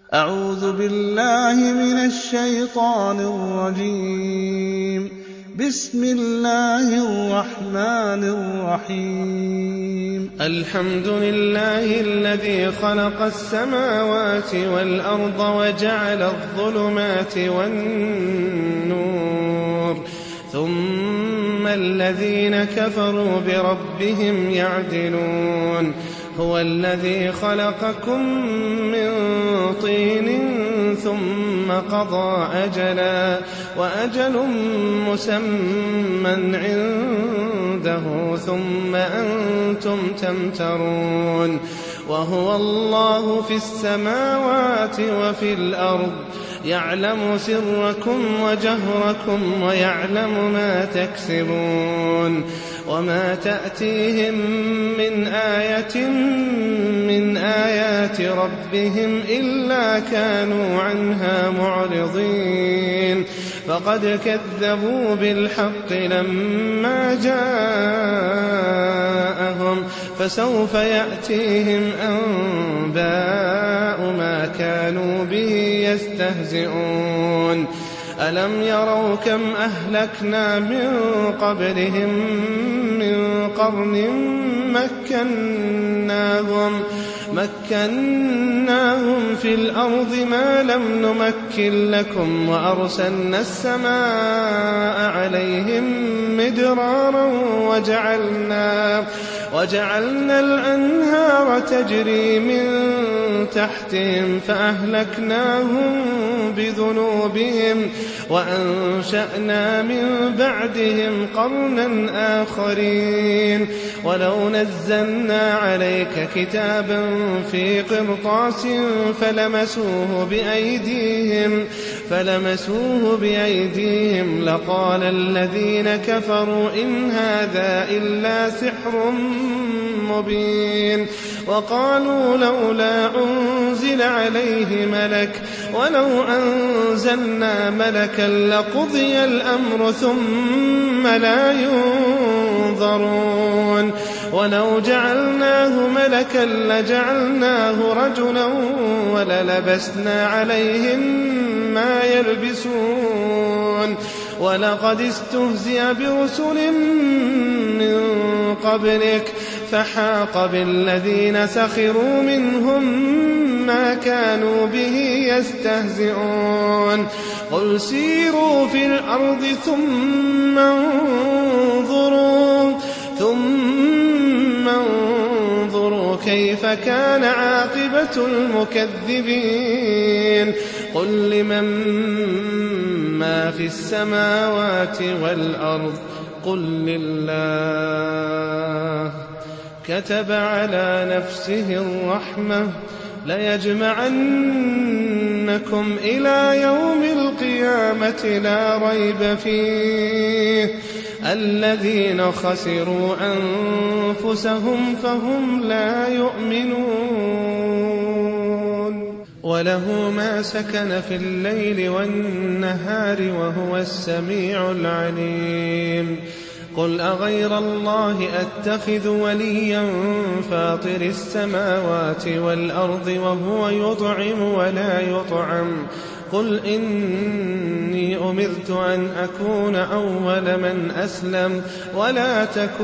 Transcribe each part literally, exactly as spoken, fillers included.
أعوذ بالله من الشيطان الرجيم. بسم الله الرحمن الرحيم. الحمد لله الذي خلق السماوات والأرض وجعل الظلمات والنور، ثم الذين كفروا بربهم يعدلون. هو الذي خلقكم من طين ثم قضى أجلا، وأجل مسمى عنده، ثم أنتم تمترون. وهو الله في السماوات وفي الأرض، يعلم سركم وجهركم ويعلم ما تكسبون. وما تأتيهم من آية من آيات ربهم إلا كانوا عنها معرضين. فقد كذبوا بالحق لما جاءهم، فسوف يأتيهم أنباء ما كانوا به يستهزئون. ألم يروا كم أهلكنا من قبلهم من قرن مكناهم مكناهم في الأرض ما لم نمكن لكم، وأرسلنا السماء عليهم مدرارا وجعلنا, وجعلنا الأنهار تجري من تحتهم فأهلكناهم بذنوبهم، وأنشأنا من بعدهم قرنا آخرين. ولو نزلنا عليك كتابا في قرطاس فلمسوه بأيديهم, فلمسوه بأيديهم لقال الذين كفروا إن هذا إلا سحر مبين. وقالوا لولا أنزل عليه ملك، ولو أنزلنا ملكا لقضي الأمر ثم لا ينظرون. ولو جعلناه ملكا لجعلناه رجلا وللبسنا عليهم ما يلبسون. ولقد استهزئ برسل من قبلك فحاق بالذين سخروا منهم ما كانوا به يستهزئون. قل سيروا في الأرض ثم انظروا, ثم انظروا كيف كان عاقبة المكذبين. قل لمن ما في السماوات والأرض قل لله. كتب على نفسه الرحمة ليجمعنكم إلى يوم القيامة لا ريب فيه. الذين خسروا أنفسهم فهم لا يؤمنون. وله ما سكن في الليل والنهار وهو السميع العليم. قل أغير الله أتخذ وليا فاطر السماوات والأرض وهو يطعم ولا يطعم. قل إني أمرت أن أكون أول من أسلم ولا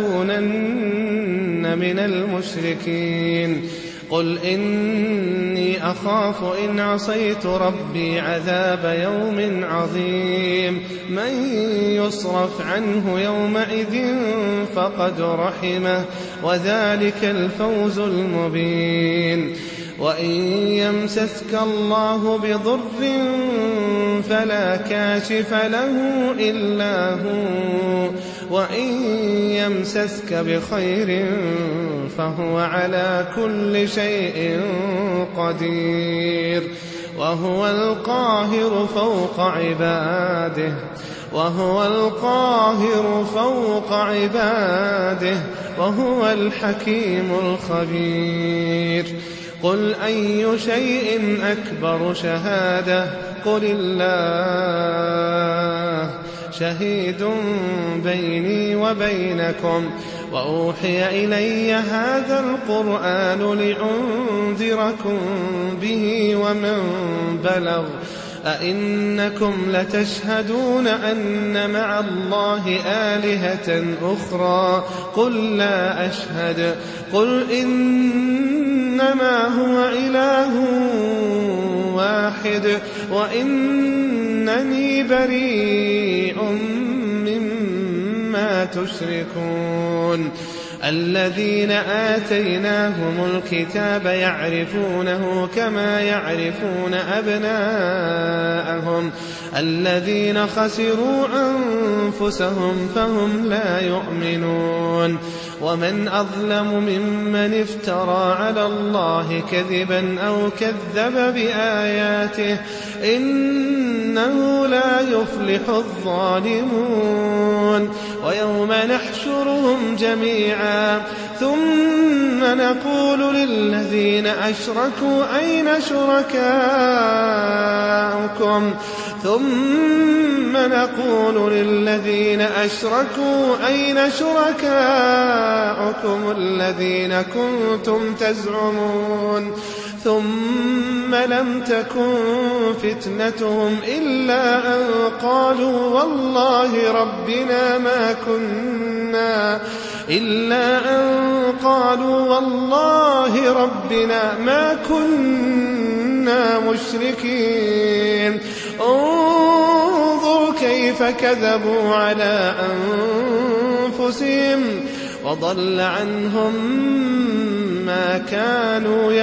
تكونن من المشركين. قل إني أخاف إن عصيت ربي عذاب يوم عظيم. من يصرف عنه يومئذ فقد رحمه وذلك الفوز المبين. وإن يمسسك الله بضر فلا كاشف له إلا هو, وإن يمسسك بخير فهو على كل شيء قدير. وهو القاهر فوق عباده وهو القاهر فوق عباده وهو الحكيم الخبير. قل أي شيء أكبر شهادة قل الله شهيد بيني وبينكم. وأوحي إلي هذا القرآن لأنذركم به ومن بلغ أئنكم لتشهدون أن مع الله آلهة أخرى قل لا أشهد قل إنما هو إله واحد وإنني بريء مما تشركون الذين آتيناهم الكتاب يعرفونه كما يعرفون أبناءهم الذين خسروا أنفسهم فهم لا يؤمنون ومن أظلم ممن افترى على الله كذبا أو كذب بآياته إنه لا يفلح الظالمون ويوم نحشرهم جميعا ثم نقول للذين أشركوا أين شركاؤكم ثم نقول للذين أشركوا أين شركاؤكم الذين كنتم تزعمون ثم لم تكن فتنتهم إلا أن قالوا والله ربنا ما كنا إلا أن قالوا والله ربنا ما كنا مشركين انظر كيف كذبوا على أنفسهم وضل عنهم ما كانوا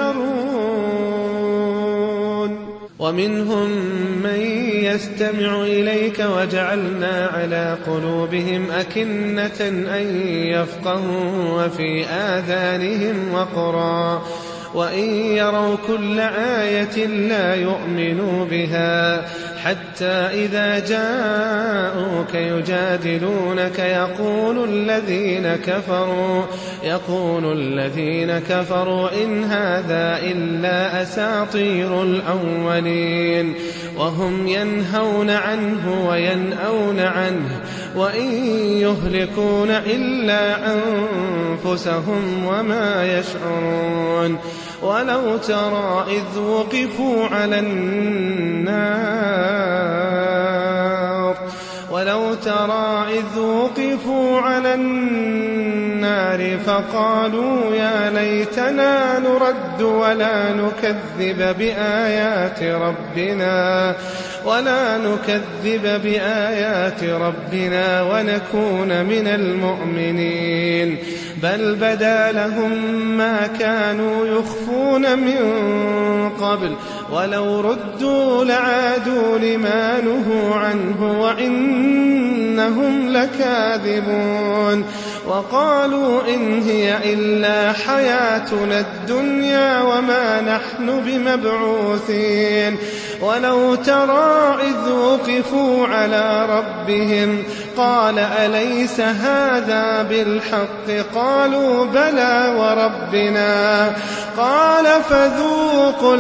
يفترون ومنهم من يستمع إليك وجعلنا على قلوبهم أكنة أن يفقهوا وفي آذانهم وقرا وإن يروا كل آية لا يؤمنوا بها حتى إذا جاءوك يجادلونك يقول الذين كفروا يقول الذين كفروا إن هذا إلا أساطير الأولين وهم ينهون عنه وينأون عنه وإن يهلكون إلا أنفسهم وما يشعرون ولو ترى إذ وقفوا على النار ولو ترى إذ وقفوا على النار فقالوا يا ليتنا نرد ولا نكذب بآيات ربنا ولا نكذب بآيات ربنا ونكون من المؤمنين بل بدا لهم ما كانوا يخفون من قبل ولو ردوا لعادوا لما نهوا عنه وإنهم لكاذبون وقالوا إن هي إلا حياتنا الدنيا وما نحن بمبعوثين ولو ترى إذ وقفوا على ربهم قال أليس هذا بالحق قالوا بلى وربنا قال فذوقوا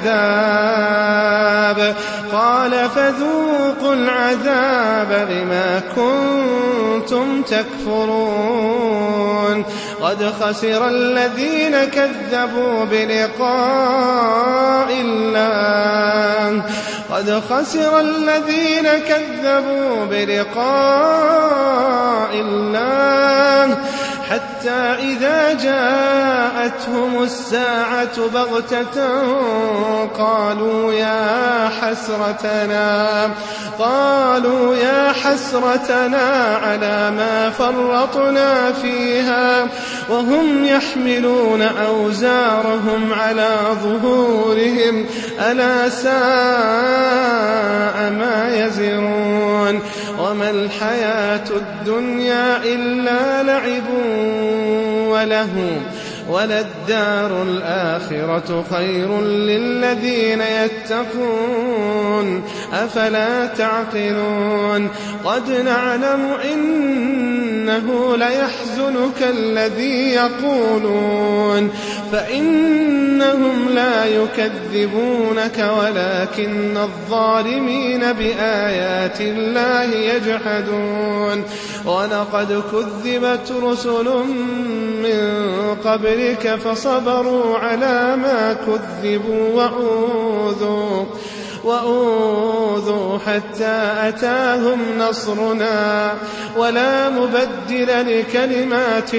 العذاب قال فذوقوا العذاب بما كنتم تكفرون قد خسر الذين كذبوا بلقاء الله قد خسر الذين كذبوا بلقاء الله حتى إذا جاءتهم الساعة بغتة قالوا يا حسرتنا قالوا يا حسرتنا على ما فرطنا فيها وهم يحملون أوزارهم على ظهورهم ألا ساء ما يزرون وما الحياة الدنيا إلا لعب وله وللدار الآخرة خير للذين يتقون أفلا تعقلون قد نعلم إنه ليحزنك الذي يقولون فإنهم لا يكذبونك ولكن الظالمين بآيات الله يجحدون ولقد كذبت رسل من قبل قبلك فصبروا على ما كذبوا وأوذوا وأوذوا حتى أتاهم نصرنا ولا مبدل لكلمات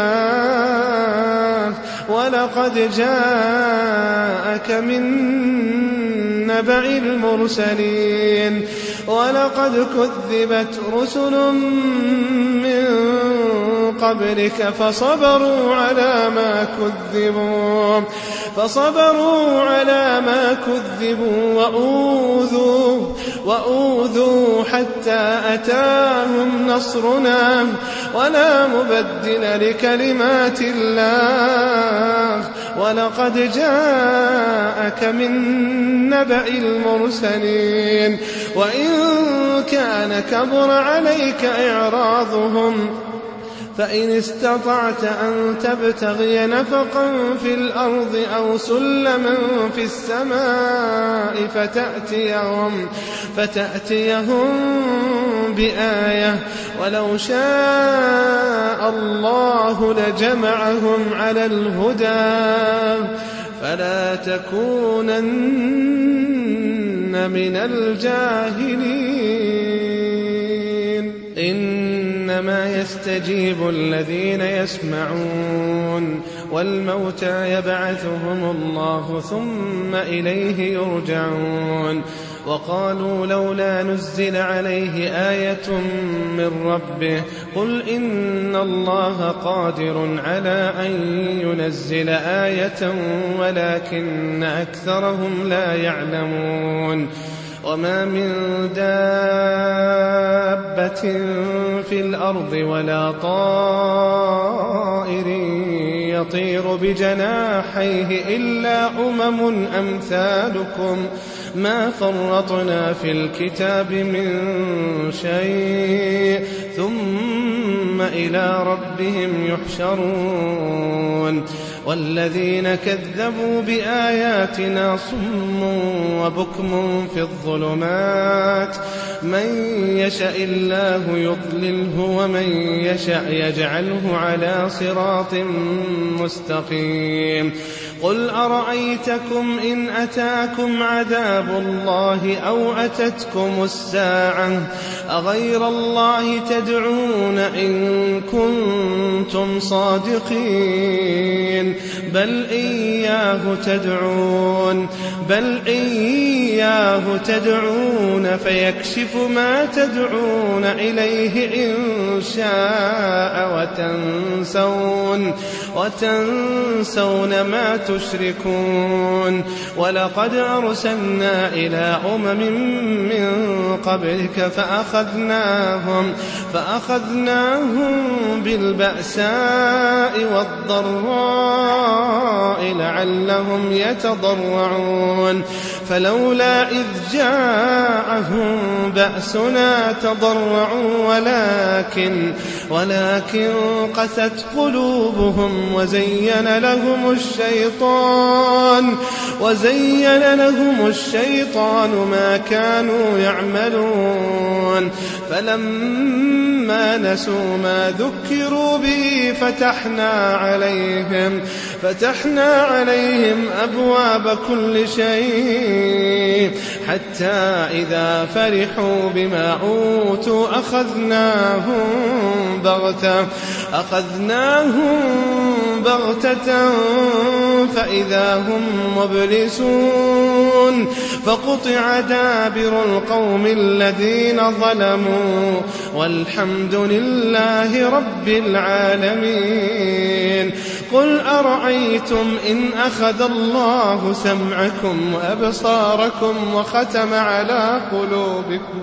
الله ولقد جاءك من نبأ المرسلين ولقد كذبت رسل من قبلك فصبروا على ما كذبوا فصبروا على ما كذبوا وأوذوا وأوذوا حتى أتاهم نصرنا ولا مبدل لكلمات الله ولقد جاءك من نبأ المرسلين وإن كان كبر عليك إعراضهم فإن استطعت أن تبتغي نفقا في الأرض أو سلما في السماء فتأتيهم, فتأتيهم بآية ولو شاء الله لجمعهم على الهدى فلا تكونن من الجاهلين إنما يستجيب الذين يسمعون والموتى يبعثهم الله ثم إليه يرجعون وقالوا لولا نزل عليه آية من ربه قل إن الله قادر على أن ينزل آية ولكن أكثرهم لا يعلمون وما من دابة في الأرض ولا طائر يطير بجناحيه إلا أمم أمثالكم ما فرطنا في الكتاب من شيء ثم إلى ربهم يحشرون والذين كذبوا بآياتنا صم وبكم في الظلمات من يشاء الله يضلله ومن يشاء يجعله على صراط مستقيم قل أرأيتكم إن أتاكم عذاب الله أو أتتكم الساعة أغير الله تدعون إن كنتم صادقين بل إياه تدعون بل إياه تدعون فيكشف ما تدعون إليه إن شاء وتنسون وتنسون ما تشركون ولقد أرسلنا إلى أمم من قبلك فأخذناهم فأخذناهم بالبأساء والضراء لعلهم يتضرعون فلولا إذ جاءهم بأسنا تضرعوا ولكن ولكن قست قلوبهم وزين لهم الشيطان وزين لهم الشيطان ما كانوا يعملون فلما نسوا ما ذكروا به فتحنا عليهم فتحنا عليهم أبواب كل شيء حتى إذا فرحوا بما أوتوا أخذناهم بغتة أخذناهم بغتة فإذا هم مبلسون فقطع دابر القوم الذين ظلموا والحمد لله رب العالمين قل أرأيتم إن أخذ الله سمعكم وأبصاركم وختم على قلوبكم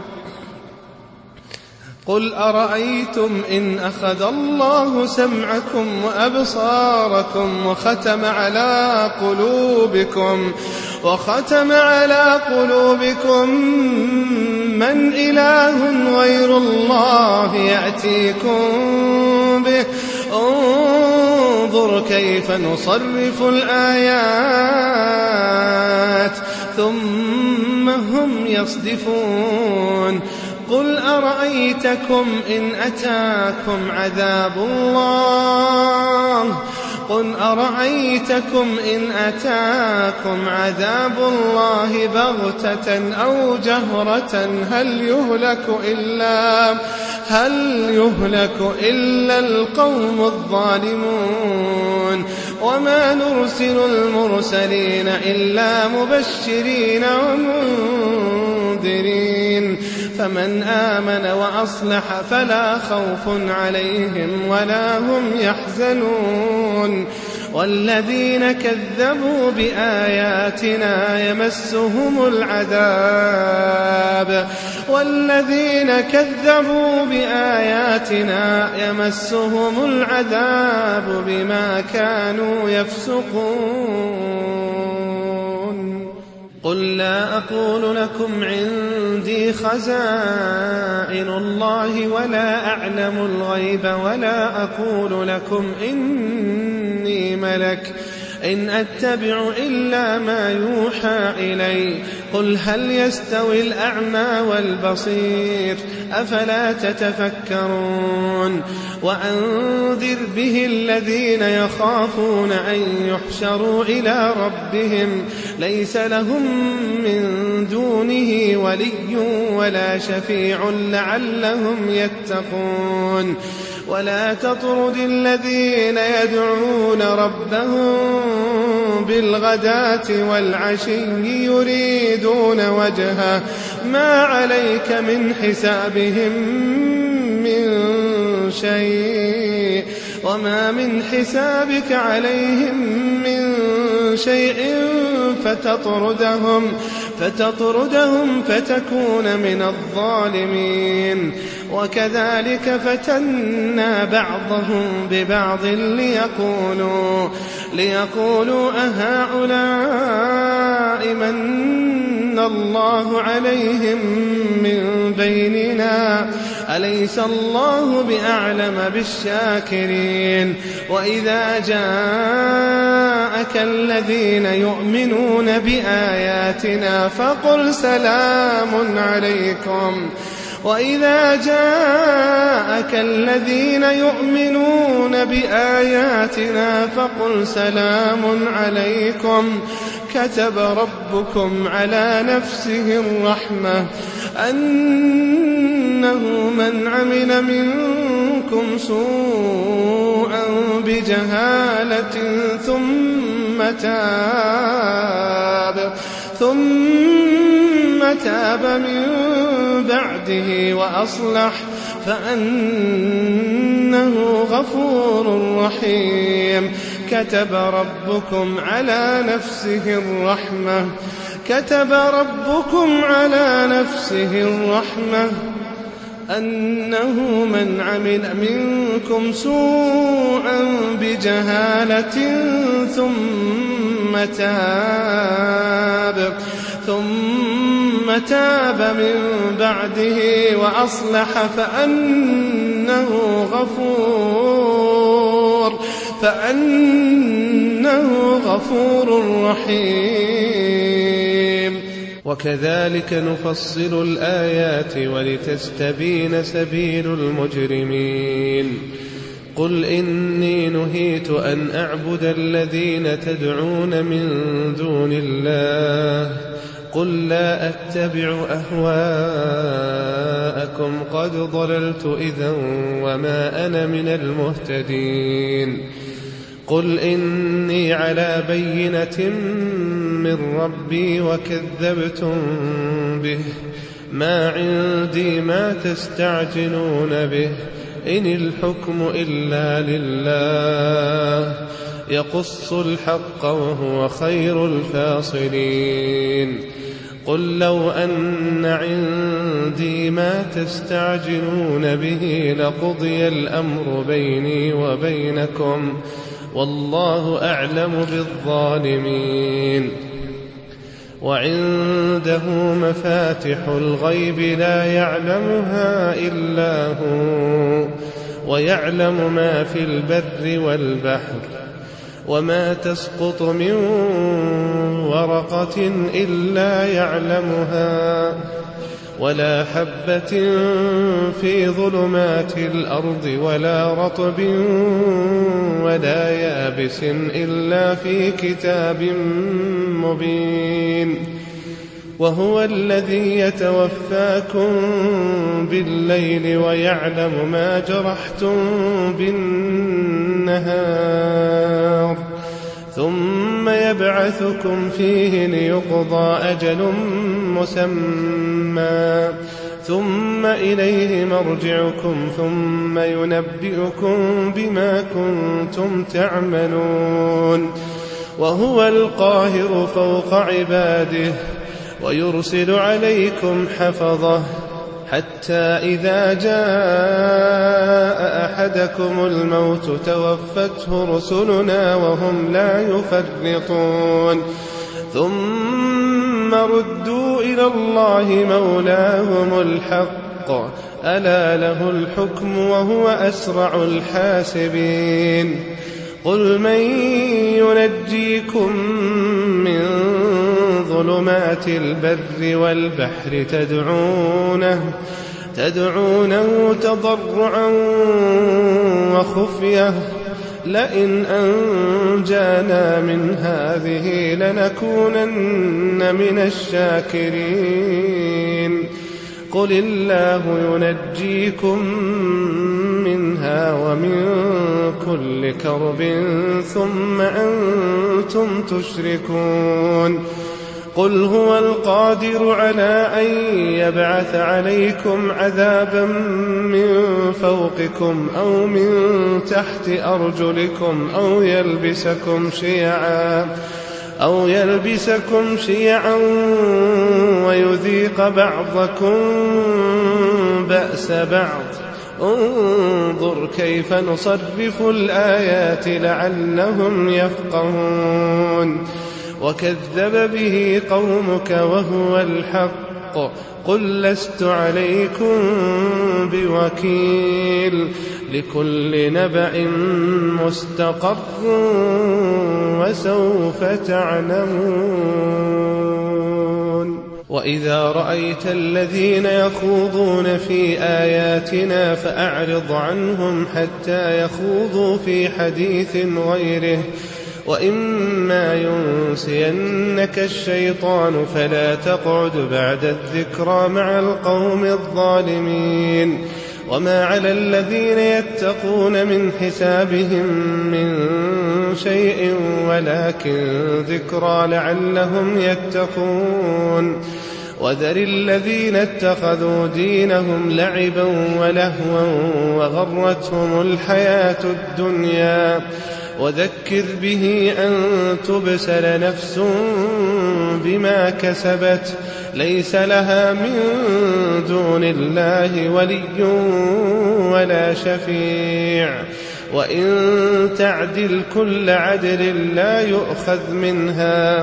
قل أرأيتم إن أخذ الله سمعكم وأبصاركم وختم على قلوبكم وختم على قلوبكم من إله غير الله يأتيكم به انظر كيف نصرف الآيات ثم هم يصدفون قل أرأيتكم إن أتاكم عذاب الله قل أرأيتكم إن أتاكم عذاب الله بغتة أو جهرة هل يهلك إلا هل يهلك إلا القوم الظالمون وما نرسل المرسلين إلا مبشرين ومنذرين فمن آمن وأصلح فلا خوف عليهم ولا هم يحزنون والذين كذبوا بآياتنا يمسهم العذاب والذين كذبوا بآياتنا يمسهم العذاب بما كانوا يفسقون قل لا أقول لكم عندي خزائن الله ولا أعلم الغيب ولا أقول لكم إني ملك إن أتبع إلا ما يوحى إلي قل هل يستوي الأعمى والبصير أفلا تتفكرون وأنذر به الذين يخافون أن يحشروا إلى ربهم ليس لهم من دونه ولي ولا شفيع لعلهم يتقون ولا تطرد الذين يدعون ربهم بالغداة والعشي يريدون وجهه ما عليك من حسابهم من شيء وما من حسابك عليهم من شيء فتطردهم فتطردهم فتكون من الظالمين وكذلك فتنا بعضهم ببعض ليقولوا ليقولوا أهؤلاء من الله عليهم من بيننا أليس الله بأعلم بالشاكرين وإذا جاءك الذين يؤمنون بآياتنا فقل سلام عليكم وإذا جاءك الذين يؤمنون بآياتنا فقل سلام عليكم كتب ربكم على نفسه الرحمة أنه من عمل منكم سوءا بجهالة ثم تاب ثم تاب من بعده وأصلح فأنه غفور رحيم كتب ربكم على نفسه الرحمة كتب ربكم على نفسه الرحمة أنه من عمل منكم سوءا بجهالة ثم تاب ثم تاب من بعده وأصلح فأنه غفور فأنه غفور رحيم وكذلك نفصل الآيات ولتستبين سبيل المجرمين قل إني نهيت أن أعبد الذين تدعون من دون الله قل لا أتبع أهواءكم قد ضللت إذا وما أنا من المهتدين قل إني على بينة من ربي وكذبتم به ما عندي ما تستعجلون به إن الحكم إلا لله يقص الحق وهو خير الفاصلين قل لو أن عندي ما تستعجلون به لقضي الأمر بيني وبينكم والله أعلم بالظالمين وعنده مفاتح الغيب لا يعلمها إلا هو ويعلم ما في البر والبحر وما تسقط من ورقة إلا يعلمها ولا حبة في ظلمات الأرض ولا رطب ولا يابس إلا في كتاب مبين. وهو الذي يتوفاكم بالليل ويعلم ما جرحتم بالنهار ثم يبعثكم فيه ليقضى أجل مسمى ثم إليه مرجعكم ثم ينبئكم بما كنتم تعملون. وهو القاهر فوق عباده ويرسل عليكم حفظه حتى إذا جاء أحدكم الموت توفته رسلنا وهم لا يفرطون ثم ردوا إلى الله مولاهم الحق ألا له الحكم وهو أسرع الحاسبين. قل من ينجيكم من ظلمات البر والبحر تدعونه, تدعونه تضرعا وخفية لئن أنجانا من هذه لنكونن من الشاكرين. قل الله ينجيكم منها ومن كل كرب ثم أنتم تشركون. قل هو القادر على أن يبعث عليكم عذابا من فوقكم أو من تحت أرجلكم أو يلبسكم شيعا أو يلبسكم شيعا ويذيق بعضكم بأس بعض. انظر كيف نصرف الآيات لعلهم يفقهون. وكذب به قومك وهو الحق قل لست عليكم بوكيل لكل نبأ مستقر وسوف تعلمون. وإذا رأيت الذين يخوضون في آياتنا فأعرض عنهم حتى يخوضوا في حديث غيره وإما ينسينك الشيطان فلا تقعد بعد الذكرى مع القوم الظالمين. وما على الذين يتقون من حسابهم من شيء ولكن ذكرى لعلهم يتقون. وذر الذين اتخذوا دينهم لعبا ولهوا وغرتهم الحياة الدنيا وذكر به أن تبسل نفس بما كسبت ليس لها من دون الله ولي ولا شفيع وإن تعدل كل عدل لا يؤخذ منها.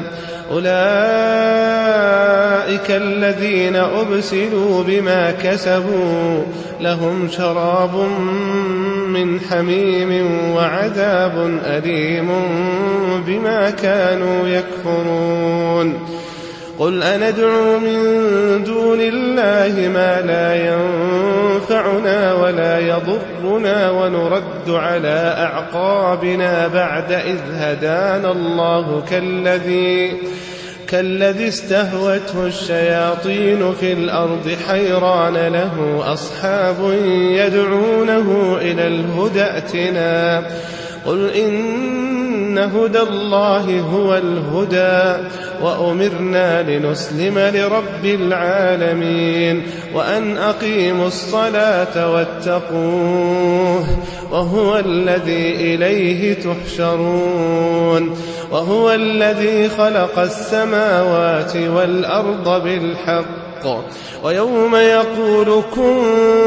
أولئك الذين أبسلوا بما كسبوا لهم شراب من حميم وعذاب أليم بما كانوا يكفرون. قل أندعو من دون الله ما لا ينفعنا ولا يضرنا ونرد على أعقابنا بعد إذ هدانا الله كالذي كالذي استهوته الشياطين في الأرض حيران له أصحاب يدعونه إلى الهدى ائتنا. قل إن هدى الله هو الهدى وأمرنا لنسلم لرب العالمين وأن أقيموا الصلاة واتقوه وهو الذي إليه تحشرون. وهو الذي خلق السماوات والأرض بالحق ويوم يقول كن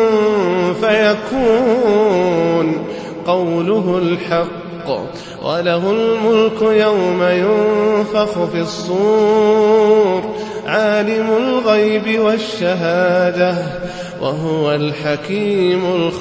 فيكون قوله الحق وله الملك يوم ينفخ في الصور عالم الغيب والشهادة وهو الحكيم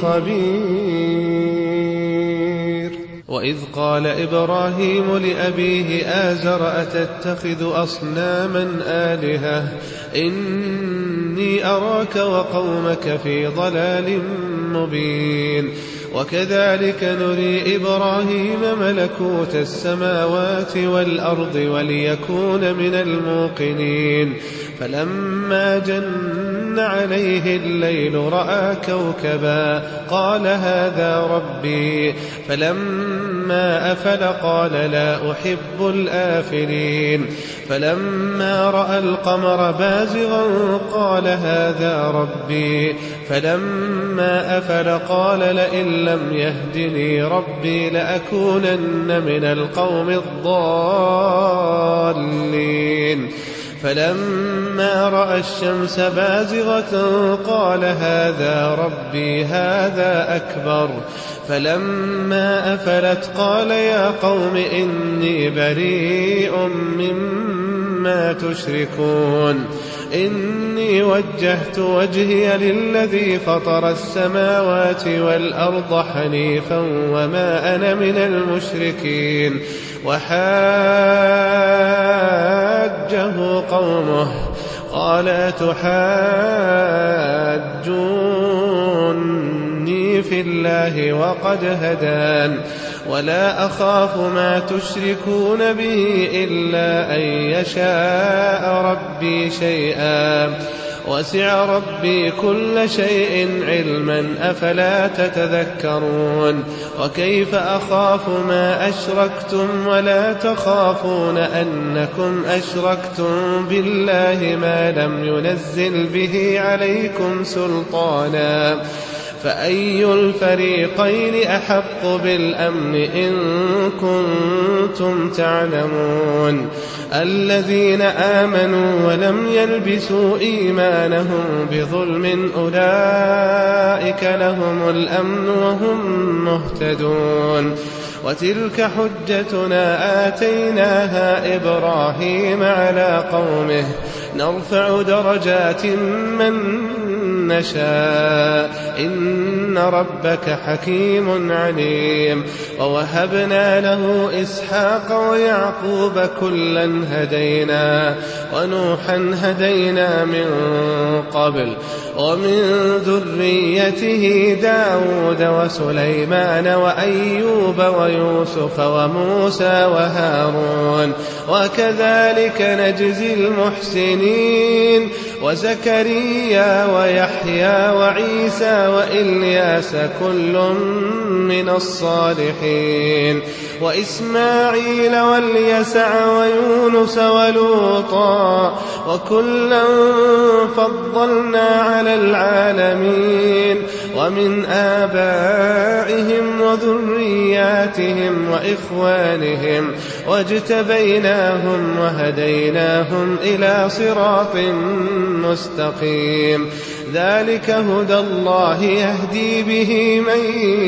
الخبير. وإذ قال إبراهيم لأبيه آزر أتتخذ أصناما آلهة إن إني أراك وقومك في ضلال مبين. وكذلك نري إبراهيم ملكوت السماوات والأرض وليكون من الموقنين. فلما جن عليه الليل رأى كوكبا قال هذا ربي. فلما أفل قال لا أحب الآفلين. فلما رأى القمر بازغا قال هذا ربي. فلما أفل قال لئن لم يهدني ربي لأكونن من القوم الضالين. فلما رأى الشمس بازغة قال هذا ربي هذا أكبر. فلما أفلت قال يا قوم إني بريء مما تشركون. إني وجهت وجهي للذي فطر السماوات والأرض حنيفا وما أنا من المشركين. وحاجه قومه قال تحاجوني في الله وقد هدان ولا أخاف ما تشركون به إلا أن يشاء ربي شيئا وسع ربي كل شيء علما أفلا تتذكرون. وكيف أخاف ما أشركتم ولا تخافون أنكم أشركتم بالله ما لم ينزل به عليكم سلطانا. فأي الفريقين أحق بالأمن إن كنتم تعلمون. الذين آمنوا ولم يلبسوا إيمانهم بظلم أولئك لهم الأمن وهم مهتدون. وتلك حجتنا آتيناها إبراهيم على قومه نرفع درجات من نشاء إن ربك حكيم عليم. ووهبنا له إسحاق ويعقوب كلا هدينا ونوحا هدينا من قبل ومن ذريته داود وسليمان وأيوب ويوسف وموسى وهارون وكذلك نجزي المحسنين. وزكريا ويحيى وعيسى وإلياس كل من الصالحين. وإسماعيل واليسع ويونس ولوطا وكلا فضلنا على العالمين. ومن آبائهم وذرياتهم وإخوانهم واجتبيناهم وهديناهم إلى صراط مستقيم. ذلك هدى الله يهدي به من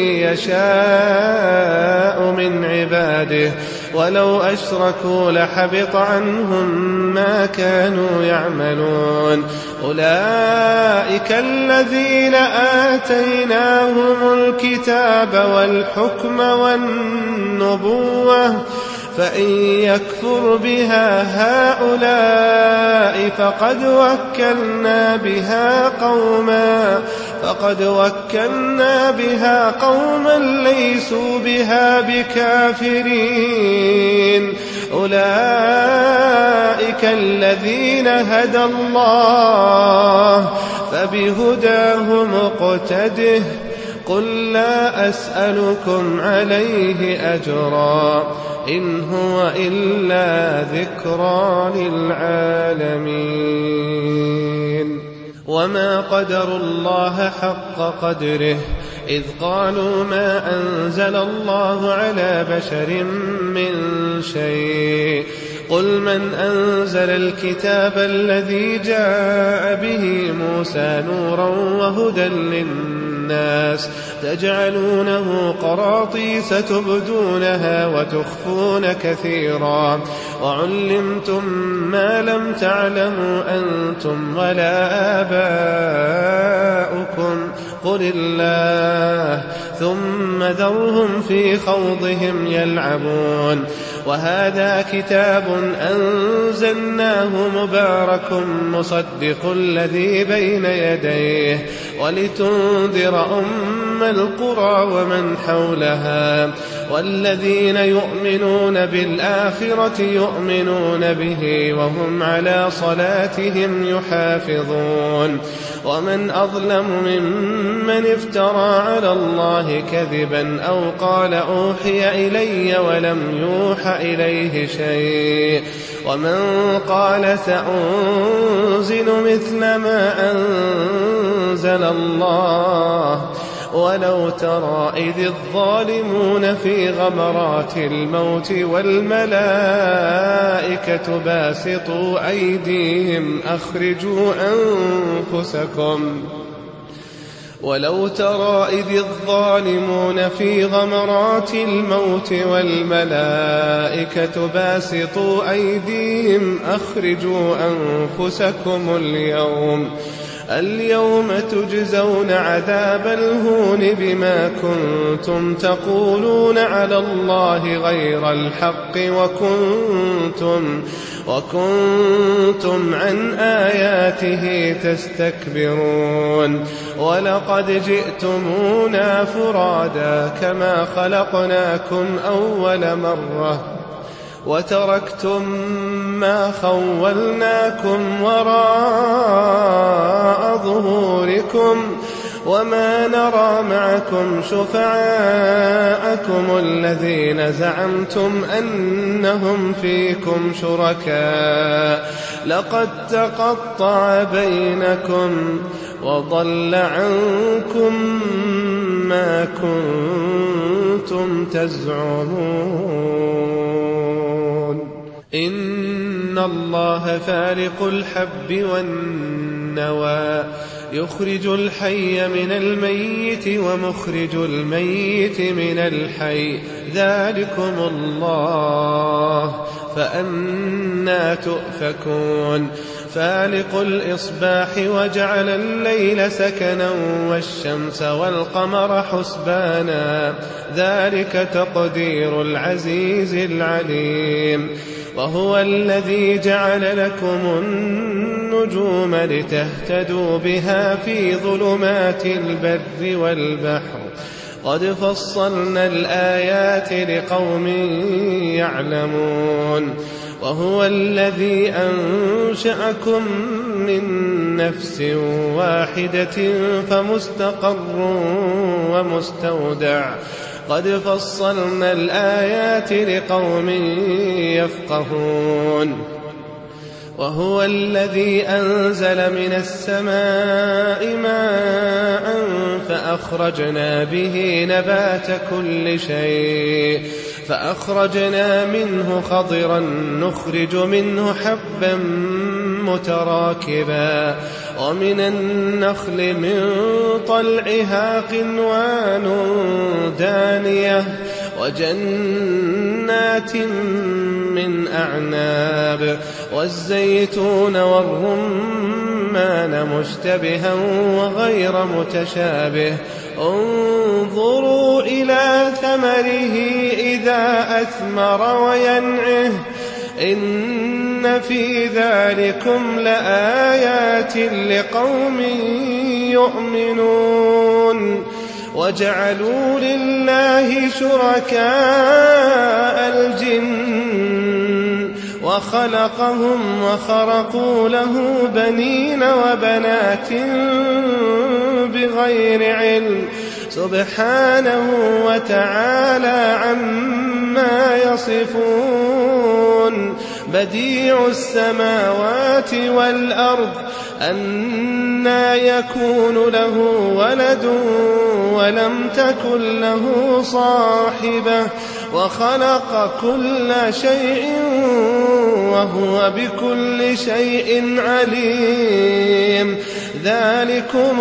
يشاء من عباده ولو أشركوا لحبط عنهم ما كانوا يعملون. أولئك الذين آتيناهم الكتاب والحكم والنبوة فإن يكفر بها هؤلاء فقد وكلنا بها قوما فقد وكلنا بها قوما ليسوا بها بكافرين. أولئك الذين هدى الله فبهداه مقتده. قل لا أسألكم عليه أجرا إن هو إلا ذكرى للعالمين. وما قدروا الله حق قدره إذ قالوا ما أنزل الله على بشر من شيء. قل من أنزل الكتاب الذي جاء به موسى نورا وهدى للناس تجعلونه قراطيس تبدونها وتخفون كثيرا وعلمتم ما لم تعلموا أنتم ولا آباؤكم قل الله ثم ذرهم في خوضهم يلعبون. وهذا كتاب أنزلناه مبارك مصدق الذي بين يديه ولتنذر أم القرى ومن حولها والذين يؤمنون بالآخرة يؤمنون به وهم على صلاتهم يحافظون ومن أظلم ممن افترى على الله كذبا أو قال أوحي إلي ولم يوح إليه شيء ومن قال سأنزل مثل ما أنزل الله ولو ترى إذ الظالمون في غمرات الموت والملائكة باسطوا أيديهم أخرجوا أنفسكم ولو ترى إذ الظالمون في غمرات الموت والملائكة باسطوا أيديهم أخرجوا أنفسكم اليوم اليوم تجزون عذاب الهون بما كنتم تقولون على الله غير الحق وكنتم, وكنتم عن آياته تستكبرون ولقد جئتمونا فرادا كما خلقناكم أول مرة وتركتم ما خولناكم وراء ظهوركم وما نرى معكم شفعاءكم الذين زعمتم أنهم فيكم شركاء لقد تقطع بينكم وضل عنكم ما كنتم تزعمون إن الله فارق الحب والنوى يخرج الحي من الميت ومخرج الميت من الحي ذلكم الله فأنى تؤفكون فالق الإصباح وجعل الليل سكنا والشمس والقمر حسبانا ذلك تقدير العزيز العليم وهو الذي جعل لكم النجوم لتهتدوا بها في ظلمات البر والبحر قد فصلنا الآيات لقوم يعلمون وهو الذي أنشأكم من نفس واحدة فمستقر ومستودع قد فصلنا الآيات لقوم يفقهون وهو الذي أنزل من السماء ماء فأخرجنا به نبات كل شيء فأخرجنا منه خضرا نخرج منه حبا متراكبا ومن النخل من طلعها قنوان دانية وجنات من أعناب والزيتون والرمان مشتبها وغير متشابه انظروا إلى ثمره إذا أثمر وينعه إن في ذلكم لآيات لقوم يؤمنون وجعلوا لله شركاء الجن وخلقهم وخرقوا له بنين وبنات بغير علم سبحانه وتعالى عما يصفون بديع السماوات والأرض أنى يكون له ولد ولم تكن له صاحبة وخلق كل شيء وهو بكل شيء عليم ذلكم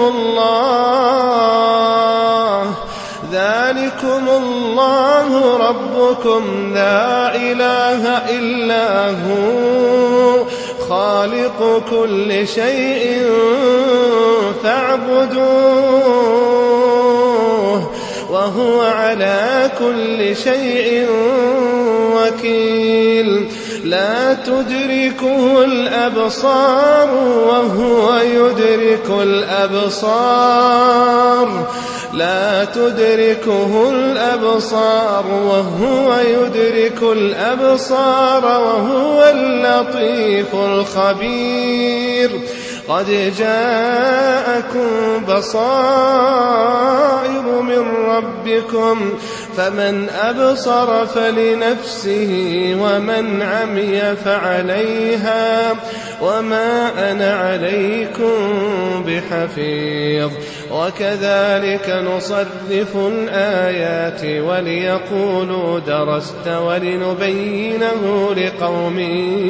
الله ذلكم الله ربكم لا إله إلا هو خالق كل شيء فاعبدوه وهو على كل شيء وكيل لا تدركه الأبصار وهو يدرك الأبصار لا تدركه الأبصار وهو يدرك الأبصار وهو اللطيف الخبير قد جاءكم بصائر من ربكم فمن أبصر فلنفسه ومن عمي فعليها وما أنا عليكم بحفيظ وكذلك نصرف الآيات وليقولوا درست ولنبينه لقوم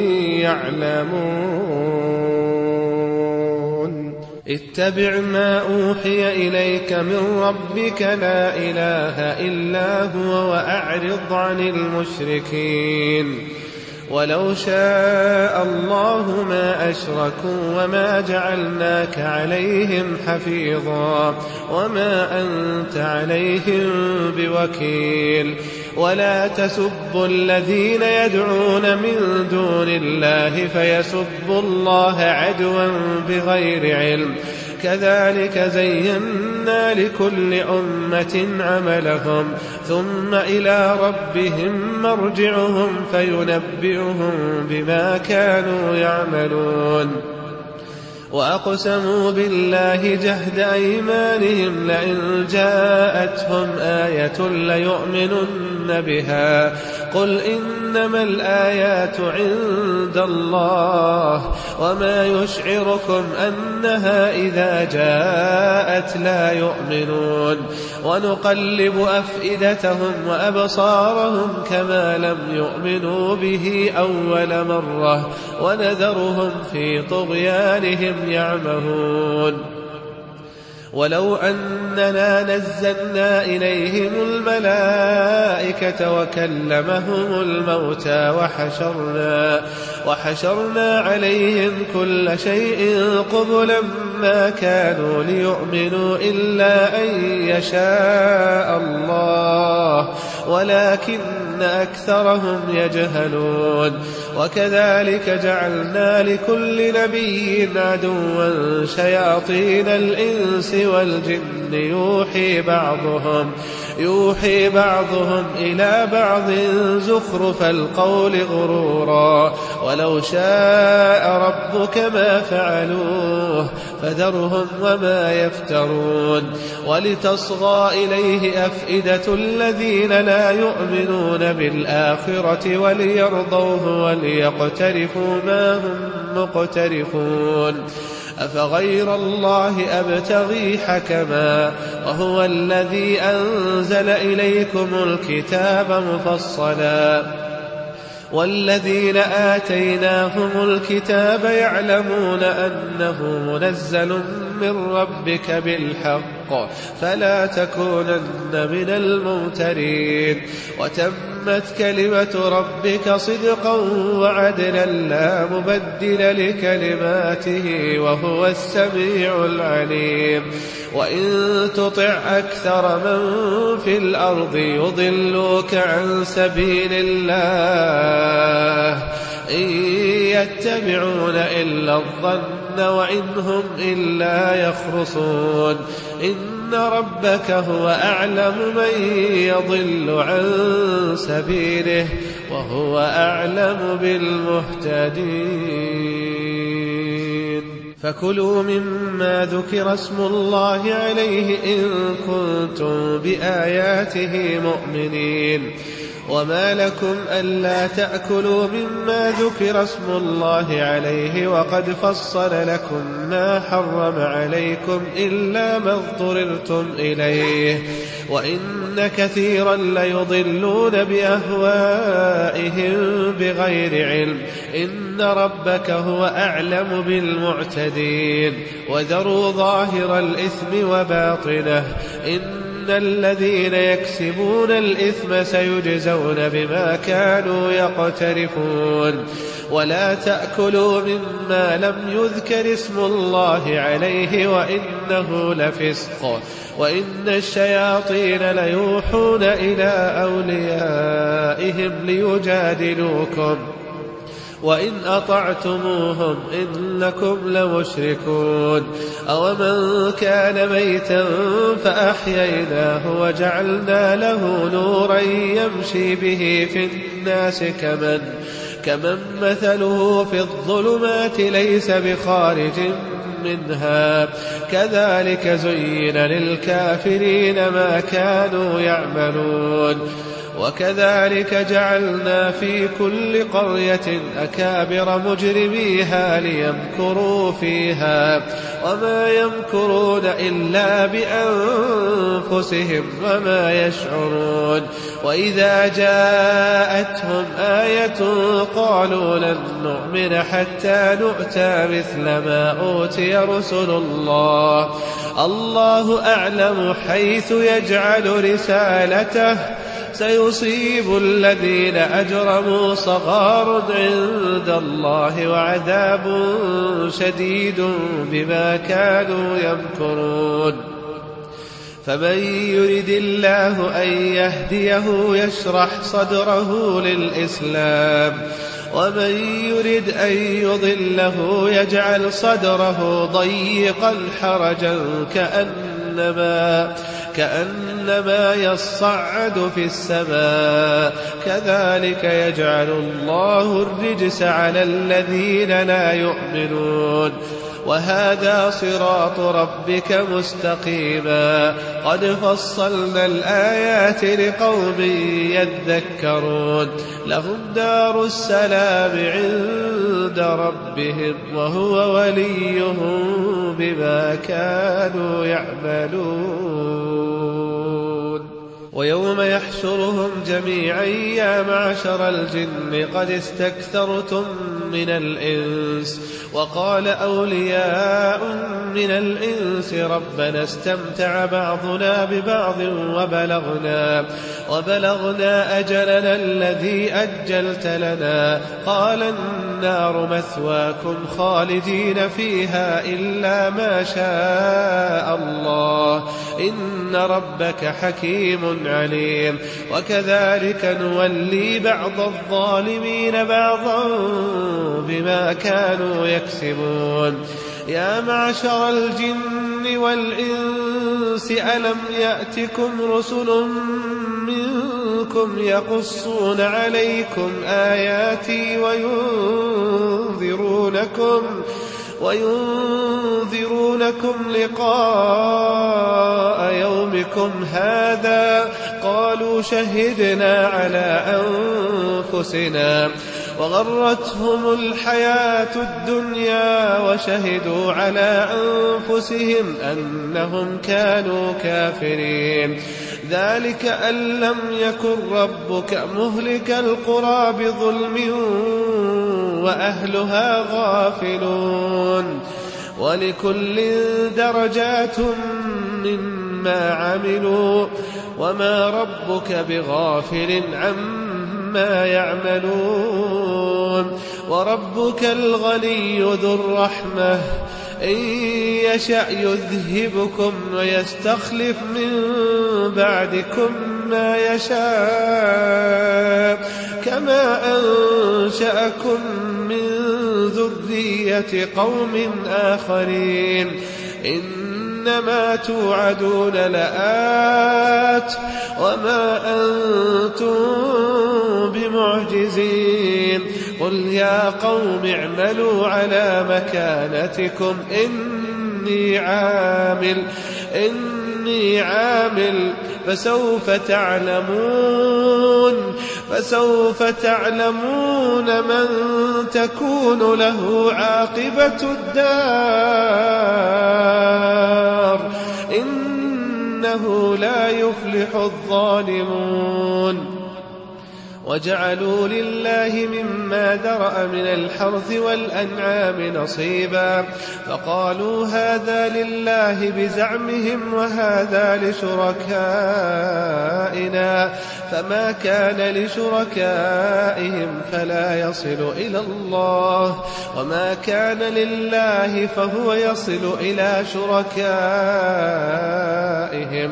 يعلمون اتبع ما أوحي إليك من ربك لا إله إلا هو وأعرض عن المشركين ولو شاء الله ما أشركوا وما جعلناك عليهم حفيظا وما أنت عليهم بوكيل ولا تسبوا الذين يدعون من دون الله فيسبوا الله عدوا بغير علم كذلك زينا لكل أمة عملهم ثم إلى ربهم مرجعهم فينبئهم بما كانوا يعملون وأقسموا بالله جهد أيمانهم لئن جاءتهم آية ليؤمنن بها قل إنما الآيات عند الله وما يشعركم أنها إذا جاءت لا يؤمنون ونقلب أفئدتهم وأبصارهم كما لم يؤمنوا به أول مرة ونذرهم في طغيانهم يعمهون ولو أننا نزلنا إليهم الملائكة وكلمهم الموتى وحشرنا, وحشرنا عليهم كل شيء قبلا ما كانوا ليؤمنوا إلا أن يشاء الله ولكن أكثرهم يجهلون وكذلك جعلنا لكل نبي عدوا شياطين الإنس والجن يوحي بعضهم يوحي بعضهم إلى بعض زخرف القول غرورا ولو شاء ربك ما فعلوه فذرهم وما يفترون ولتصغى إليه أفئدة الذين لا يؤمنون بالآخرة وليرضوه وليقترفوا ما هم مقترفون أفغير الله أبتغي حكما وهو الذي أنزل إليكم الكتاب مفصلا والذين آتيناهم الكتاب يعلمون أنه منزل من ربك بالحق فلا تكونن من الممترين وتمت كلمة ربك صدقا وعدلا لا مبدل لكلماته وهو السميع العليم وإن تطع أكثر من في الأرض يضلوك عن سبيل الله إن يتبعون إلا الظن وإن هم إلا يخرصون إن ربك هو أعلم من يضل عن سبيله وهو أعلم بالمهتدين فكلوا مما ذكر اسم الله عليه إن كنتم بآياته مؤمنين وما لكم ألا تأكلوا مما ذكر اسم الله عليه وقد فصل لكم ما حرم عليكم إلا ما اضطررتم إليه وإن كثيرا ليضلون بأهوائهم بغير علم إن ربك هو أعلم بالمعتدين وذروا ظاهر الإثم وباطنه إن الذين يكسبون الإثم سيجزون بما كانوا يقترفون ولا تأكلوا مما لم يذكر اسم الله عليه وإنه لفسق وإن الشياطين ليوحون إلى أوليائهم ليجادلوكم وإن أطعتموهم إنكم لمشركون أومن كان ميتا فأحييناه وجعلنا له نورا يمشي به في الناس كمن كمن مثله في الظلمات ليس بخارج منها كذلك زين للكافرين ما كانوا يعملون وكذلك جعلنا في كل قرية أكابر مجرميها ليمكروا فيها وما يمكرون إلا بأنفسهم وما يشعرون وإذا جاءتهم آية قالوا لن نؤمن حتى نؤتى مثل ما أوتي رسل الله الله أعلم حيث يجعل رسالته سيصيب الذين أجرموا صغار عند الله وعذاب شديد بما كانوا يمكرون فمن يرد الله أن يهديه يشرح صدره للإسلام ومن يرد أن يضله يجعل صدره ضيقا حرجا كأنما كأنما يصعد في السماء كذلك يجعل الله الرجس على الذين لا يؤمنون وهذا صراط ربك مستقيما قد فصلنا الآيات لقوم يذكرون لهم دار السلام عند ربهم وهو وليهم بما كانوا يعملون ويوم يحشرهم جميعا يا معشر الجن قد استكثرتم من الإنس وقال أولياء من الإنس ربنا استمتع بعضنا ببعض وبلغنا وبلغنا أجلنا الذي أجلت لنا قال النار مثواكم خالدين فيها إلا ما شاء الله إن ربك حكيم عليم وكذلك نولي بعض الظالمين بعضا بما كانوا يكسبون يا معشر الجن والإنس ألم يأتكم رسل منكم يقصون عليكم آياتي وينذرونكم وينذرونكم لقاء يومكم هذا قالوا شهدنا على أنفسنا وغرتهم الحياة الدنيا وشهدوا على أنفسهم أنهم كانوا كافرين ذلك أن لم يكن ربك مهلك القرى بظلم وأهلها غافلون ولكل درجات مما عملوا وما ربك بغافل عما يعملون وربك الغني ذو الرحمة إن يشأ يذهبكم ويستخلف من بعدكم ما يشاء كما أنشأكم من ذرية قوم آخرين إنما توعدون لآت وما أنتم بمعجزين قل يا قوم اعملوا على مكانتكم إني عامل إني عامل فسوف تعلمون فسوف تعلمون من تكون له عاقبة الدار إنه لا يفلح الظالمون وجعلوا لله مما ذرأ من الحرث والأنعام نصيبا فقالوا هذا لله بزعمهم وهذا لشركائنا فما كان لشركائهم فلا يصل إلى الله وما كان لله فهو يصل إلى شركائهم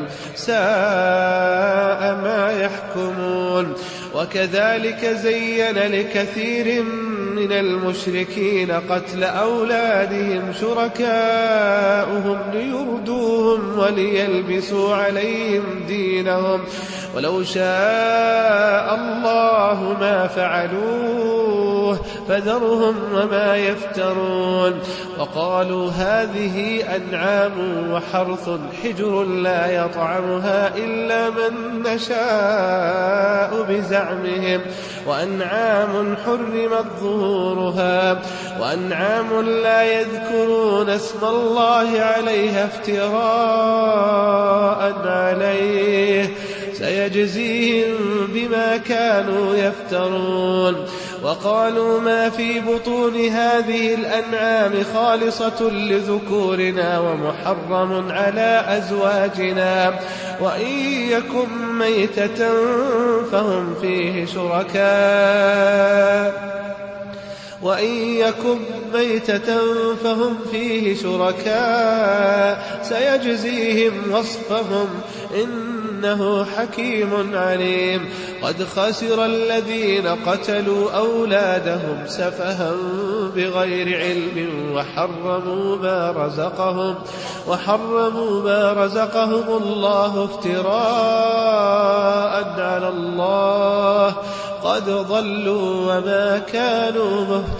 ساء ما يحكمون وكذلك زين لكثير من المشركين قتل أولادهم شركاؤهم ليردوهم وليلبسوا عليهم دينهم ولو شاء الله ما فعلوه فذرهم وما يفترون وقالوا هذه أنعام وحرث حجر لا يطعمها إلا من نشاء بزعمهم وأنعام حرمت ظهورها وأنعام لا يذكرون اسم الله عليها افتراء عليه سيجزيهم بما كانوا يفترون وقالوا ما في بطون هذه الأنعام خالصة لذكورنا ومحرم على أزواجنا وإن يكن ميتة فهم فيه شركاء وإن يكن ميتة فهم فيه شركاء سيجزيهم وصفهم إنه حكيم عليم قد خسر الذين قتلوا أولادهم سفها بغير علم وحرموا ما رزقهم وحرموا ما رزقهم الله افتراء على الله قد ضلوا وما كانوا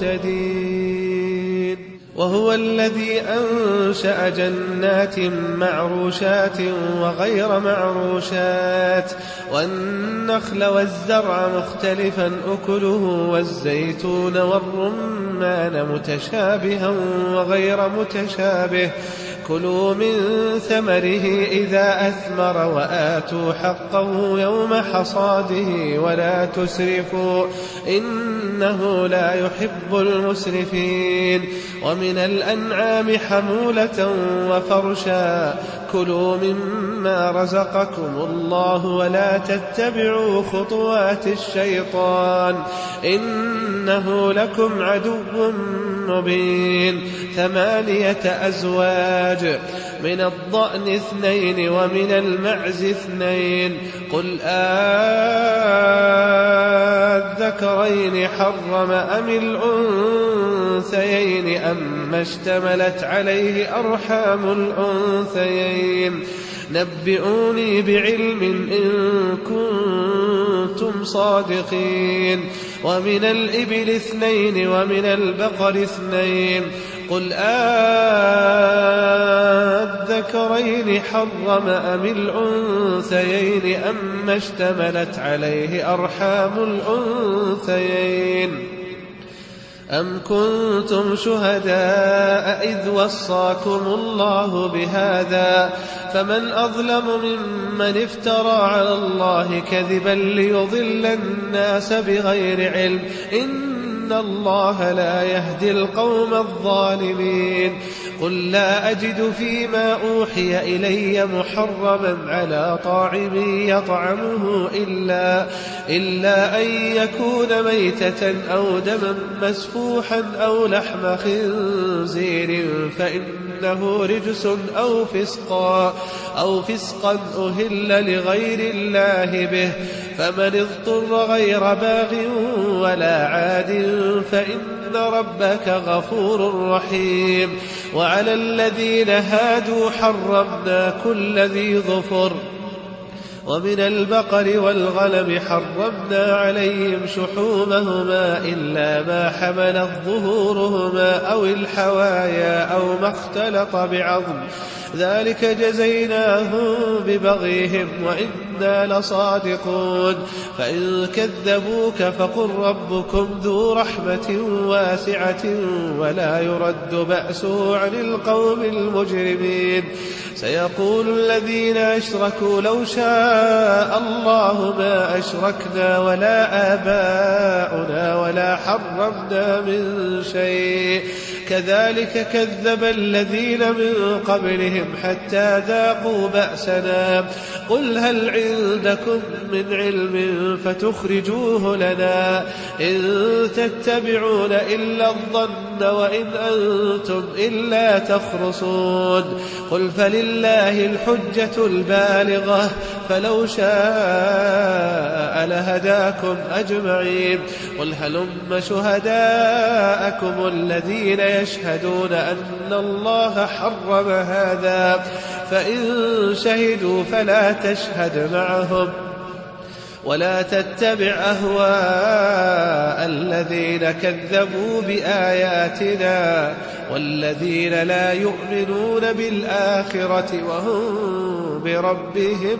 مهتدين وهو الذي أنشأ جنات معروشات وغير معروشات والنخل والزرع مختلفا أكله والزيتون والرمان متشابها وغير متشابه كلوا من ثمره إذا أثمر وآتوا حقه يوم حصاده ولا تسرفوا إنه لا يحب المسرفين ومن الأنعام حمولة وفرشا كلوا مما رزقكم الله ولا تتبعوا خطوات الشيطان إنه لكم عدو مبين ثمانية أزواج من الضأن اثنين ومن المعز اثنين قل آذكرين حرم أم الأنثيين أما اشتملت عليه أرحام الأنثيين نبئوني بعلم إن كنتم صادقين ومن الإبل اثنين ومن البقر اثنين قل آذكرين حرم أم الأنثيين أما اشتملت عليه أرحام الأنثيين أم كنتم شهداء إذ وصاكم الله بهذا فمن أظلم ممن افترى على الله كذبا ليضل الناس بغير علم إن الله لا يهدي القوم الظالمين قل لا أجد فيما أوحي إلي محرما على طاعم يطعمه إلا, إلا أن يكون ميتة أو دما مسفوحا أو لحم خنزير فإنه رجس أو فسقا, أو فسقا أهل لغير الله به فمن اضطر غير باغ ولا عاد فإن ربك غفور رحيم وعلى الذين هادوا حرمنا كل ذي ظفر ومن البقر والغنم حرمنا عليهم شحومهما إلا ما حملت ظهورهما أو الحوايا أو ما اختلط بعظم ذلك جزيناهم ببغيهم وإنا لصادقون فإن كذبوك فقل ربكم ذو رحمة واسعة ولا يرد بأسه عن القوم المجرمين سيقول الذين أشركوا لو شاء الله ما أشركنا ولا آباؤنا ولا حرمنا من شيء كذلك كذب الذين من قبلهم حتى ذاقوا بأسنا قل هل عندكم من علم فتخرجوه لنا إن تتبعون إلا الظن وإن أنتم إلا تخرصون قل فلله الحجة البالغة فلو شاء لهداكم أجمعين قل هلم شهداءكم الذين يشهدون أن الله حرم هذا فإن شهدوا فلا تشهد معهم ولا تتبع أهواء الذين كذبوا بآياتنا والذين لا يؤمنون بالآخرة وهم بربهم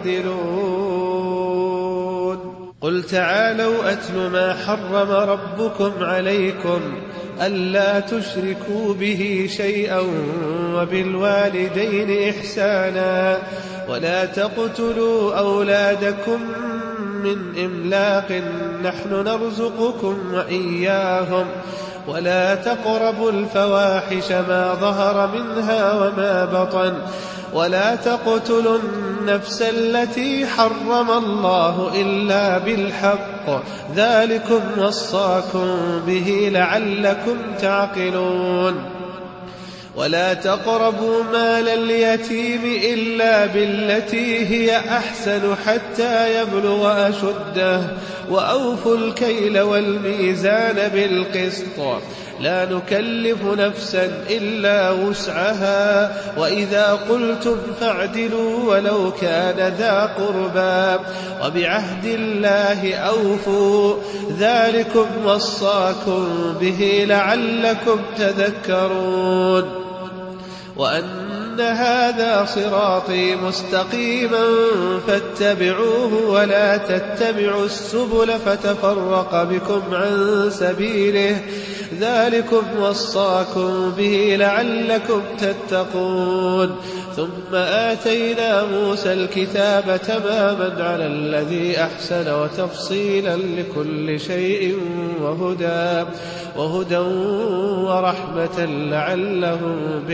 يعدلون قل تعالوا أتل ما حرم ربكم عليكم ألا تشركوا به شيئا وبالوالدين إحسانا ولا تقتلوا أولادكم من إملاق نحن نرزقكم وإياهم ولا تقربوا الفواحش ما ظهر منها وما بطن ولا تقتلوا النفس التي حرم الله إلا بالحق ذلكم وصاكم به لعلكم تعقلون ولا تقربوا مال اليتيم إلا بالتي هي أحسن حتى يبلغ أشده وأوفوا الكيل والميزان بالقسط لا نكلف نفسا إلا وسعها وإذا قلتم فاعدلوا ولو كان ذا قربى وبعهد الله أوفوا ذلكم وصاكم به لعلكم تذكرون وأن هذا صراطي مستقيما فاتبعوه ولا تتبعوا السبل فتفرق بكم عن سبيله ذلكم وصاكم به لعلكم تتقون ثم آتينا موسى الكتاب تماما على الذي أحسن وتفصيلا لكل شيء وهدى وهدى ورحمة لعلهم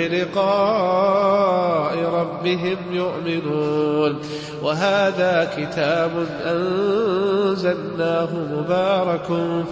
بلقاء ربهم يؤمنون وهذا كتاب أنزلناه مبارك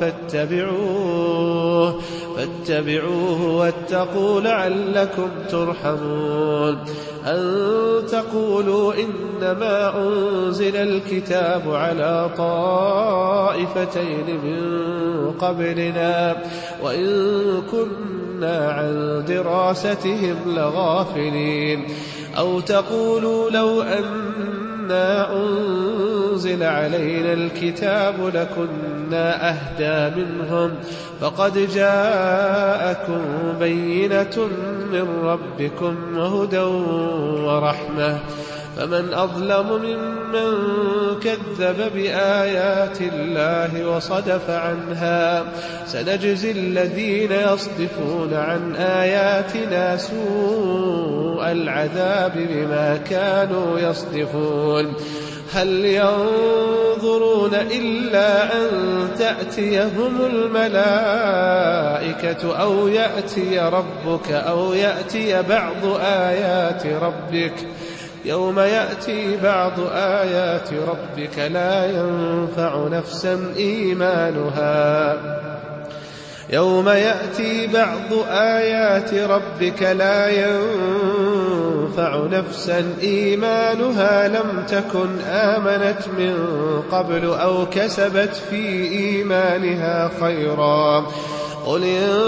فاتبعوه فاتبعوه واتقوا لعلكم ترحمون أن تقولوا إنما أنزل الكتاب على طائفتين من قبلنا وإن كنا عن دراستهم لغافلين أو تقولوا لو أنا أنزل علينا الكتاب لكنا أهدى منهم فقد جاءكم بينة من ربكم وهدى ورحمة فمن أظلم ممن كذب بآيات الله وصدف عنها سنجزي الذين يصدفون عن آياتنا سوء العذاب بما كانوا يصدفون هل ينظرون إلا أن تأتيهم الملائكة أو يأتي ربك أو يأتي بعض آيات ربك يوم يأتي بعض آيات ربك لا ينفع نفسا إيمانها يوم يأتي بعض آيات ربك لا ينفع نفسا إيمانها لم تكن آمنت من قبل أو كسبت في إيمانها خيرا قل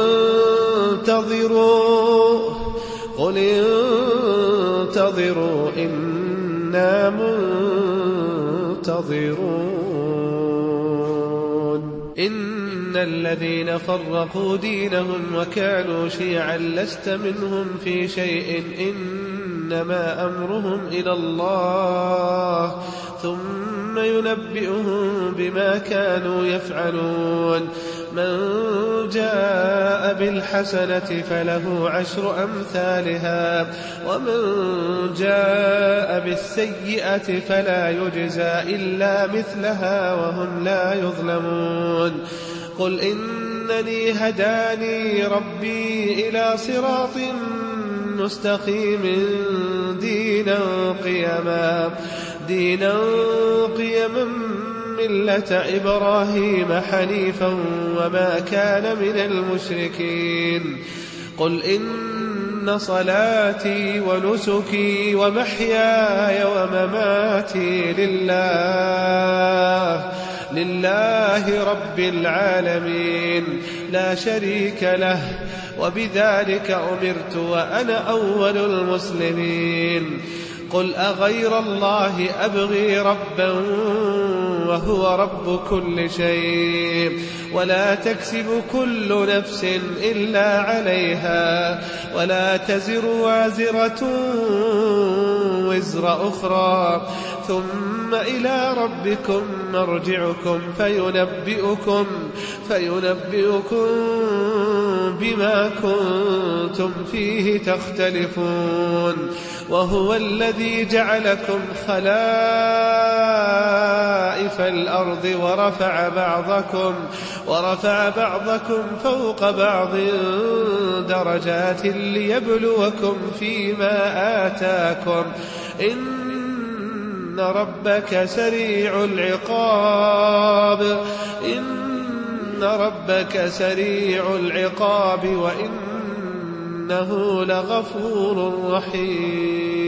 انتظروا قل انتظروا إنا منتظرون إن الذين فرقوا دينهم وكانوا شيعا لست منهم في شيء إنما أمرهم إلى الله ثم ينبئهم بما كانوا يفعلون من جاء بالحسنة فله عشر أمثالها ومن جاء بالسيئة فلا يجزى إلا مثلها وهم لا يظلمون قل إنني هداني ربي إلى صراط مستقيم دينا قيما دينا قيما ملة إبراهيم حنيفا وما كان من المشركين قل إن صلاتي ونسكي ومحياي ومماتي لله لله رب العالمين لا شريك له وبذلك أمرت وأنا أول المسلمين قل أغير الله أبغي ربا وهو رب كل شيء ولا تكسب كل نفس إلا عليها ولا تزر وازرة وزر أخرى ثم إلى ربكم مرجعكم فينبئكم فينبئكم بما كنتم فيه تختلفون وهو الذي جعلكم خلائف الأرض ورفع بعضكم ورفع بعضكم فوق بعض درجات ليبلوكم فيما آتاكم إن ربك سريع العقاب إن ربك سريع العقاب وإنه لغفور رحيم